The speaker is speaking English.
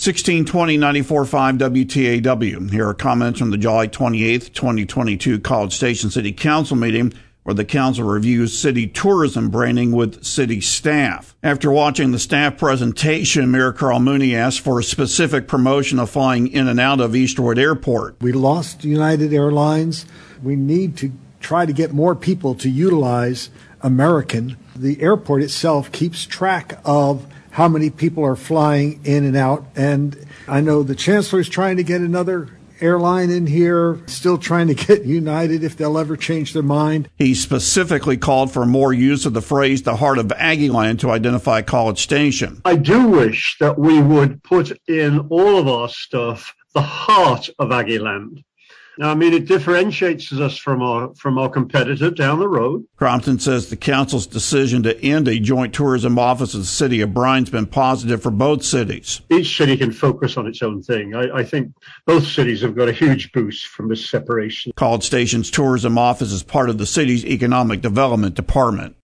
1620 94.5 WTAW. Here are comments from the July 28th, 2022 College Station City Council meeting, where the council reviews city tourism branding with city staff. After watching the staff presentation, Mayor Carl Mooney asked for a specific promotion of flying in and out of Eastwood Airport. We lost United Airlines. We need to try to get more people to utilize American. The airport itself keeps track of how many people are flying in and out. And I know the chancellor is trying to get another airline in here, still trying to get United if they'll ever change their mind. He specifically called for more use of the phrase the heart of Aggieland to identify College Station. I do wish that we would put in all of our stuff the heart of Aggieland. I mean, it differentiates us from our competitor down the road. Crompton says the council's decision to end a joint tourism office in the city of Bryan's been positive for both cities. Each city can focus on its own thing. I think both cities have got a huge boost from this separation. College Station's tourism office is part of the city's economic development department.